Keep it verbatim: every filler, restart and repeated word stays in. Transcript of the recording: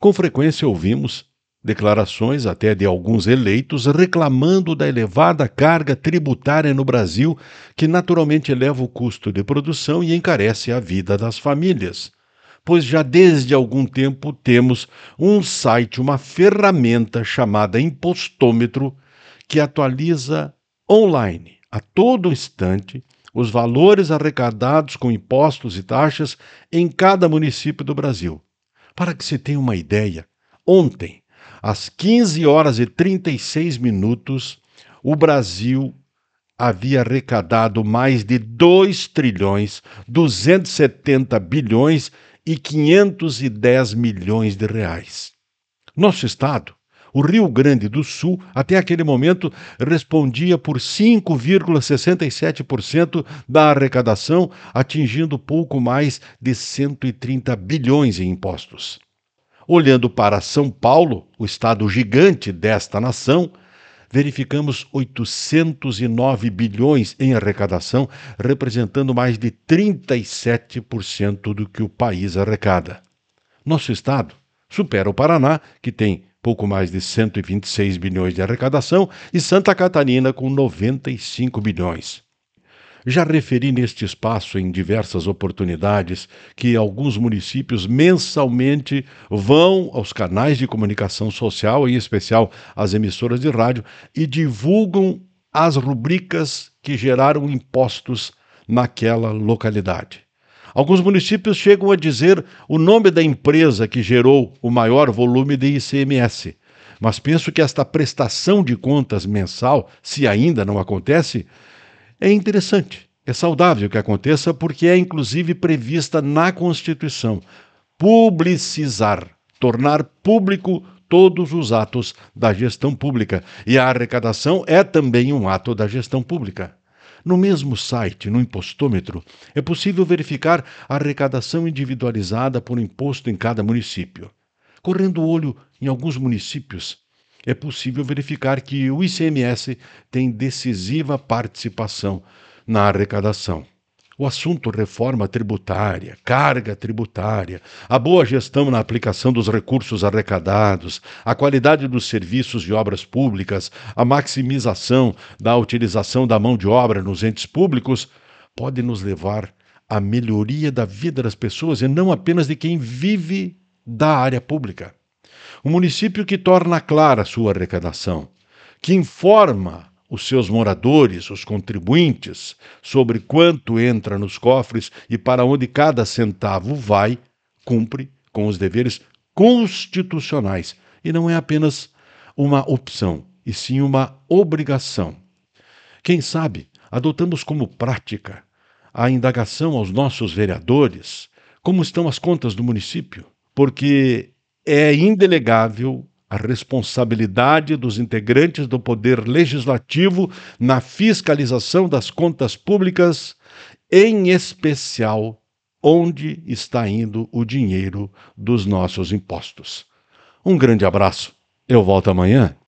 Com frequência ouvimos declarações até de alguns eleitos reclamando da elevada carga tributária no Brasil, que naturalmente eleva o custo de produção e encarece a vida das famílias. Pois já desde algum tempo temos um site, uma ferramenta chamada Impostômetro, que atualiza online, a todo instante, os valores arrecadados com impostos e taxas em cada município do Brasil. Para que se tenha uma ideia, ontem, às quinze horas e trinta e seis minutos, o Brasil havia arrecadado mais de dois trilhões, duzentos e setenta bilhões e quinhentos e dez milhões de reais. Nosso estado, o Rio Grande do Sul, até aquele momento, respondia por cinco vírgula sessenta e sete por cento da arrecadação, atingindo pouco mais de cento e trinta bilhões em impostos. Olhando para São Paulo, o estado gigante desta nação, verificamos oitocentos e nove bilhões em arrecadação, representando mais de trinta e sete por cento do que o país arrecada. Nosso estado supera o Paraná, que tem pouco mais de cento e vinte e seis bilhões de arrecadação, e Santa Catarina com noventa e cinco bilhões. Já referi neste espaço em diversas oportunidades que alguns municípios mensalmente vão aos canais de comunicação social, em especial às emissoras de rádio, e divulgam as rubricas que geraram impostos naquela localidade. Alguns municípios chegam a dizer o nome da empresa que gerou o maior volume de I C M S, mas penso que esta prestação de contas mensal, se ainda não acontece, é interessante, é saudável que aconteça porque é inclusive prevista na Constituição publicizar, tornar público todos os atos da gestão pública, e a arrecadação é também um ato da gestão pública. No mesmo site, no Impostômetro, é possível verificar a arrecadação individualizada por imposto em cada município. Correndo o olho em alguns municípios, é possível verificar que o I C M S tem decisiva participação na arrecadação. O assunto reforma tributária, carga tributária, a boa gestão na aplicação dos recursos arrecadados, a qualidade dos serviços e obras públicas, a maximização da utilização da mão de obra nos entes públicos, pode nos levar à melhoria da vida das pessoas e não apenas de quem vive da área pública. Um município que torna clara sua arrecadação, que informa os seus moradores, os contribuintes, sobre quanto entra nos cofres e para onde cada centavo vai, cumpre com os deveres constitucionais. E não é apenas uma opção, e sim uma obrigação. Quem sabe, adotamos como prática a indagação aos nossos vereadores como estão as contas do município, porque é indelegável a responsabilidade dos integrantes do Poder Legislativo na fiscalização das contas públicas, em especial onde está indo o dinheiro dos nossos impostos. Um grande abraço. Eu volto amanhã.